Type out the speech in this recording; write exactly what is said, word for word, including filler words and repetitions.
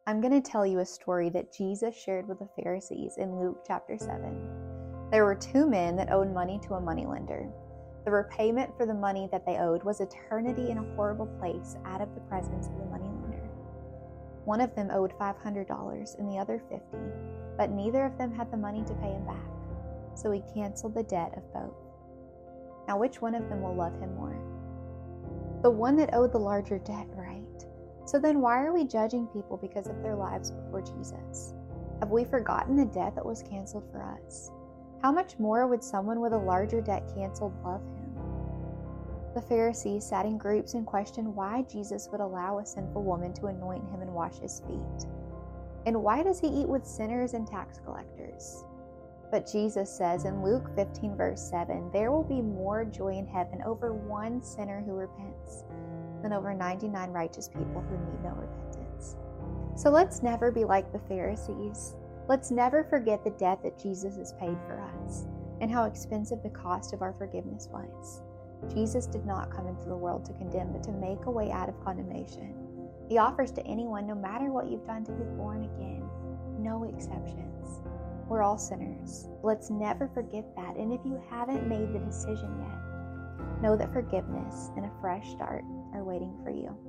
I'm going to tell you a story that Jesus shared with the Pharisees in Luke chapter seven. There were two men that owed money to a moneylender. The repayment for the money that they owed was eternity in a horrible place out of the presence of the moneylender. One of them owed five hundred dollars and the other fifty dollars, but neither of them had the money to pay him back, so he canceled the debt of both. Now, which one of them will love him more? The one that owed the larger debt, right? So then why are we judging people because of their lives before Jesus? Have we forgotten the debt that was canceled for us? How much more would someone with a larger debt canceled love him? The Pharisees sat in groups and questioned why Jesus would allow a sinful woman to anoint him and wash his feet. And why does he eat with sinners and tax collectors? But Jesus says in Luke fifteen verse seven, there will be more joy in heaven over one sinner who repents than over ninety-nine righteous people who need no repentance. So let's never be like the Pharisees. Let's never forget the debt that Jesus has paid for us and how expensive the cost of our forgiveness was. Jesus did not come into the world to condemn, but to make a way out of condemnation. He offers to anyone, no matter what you've done, to be born again. No exceptions. We're all sinners. Let's never forget that. And if you haven't made the decision yet, know that forgiveness and a fresh start are waiting for you.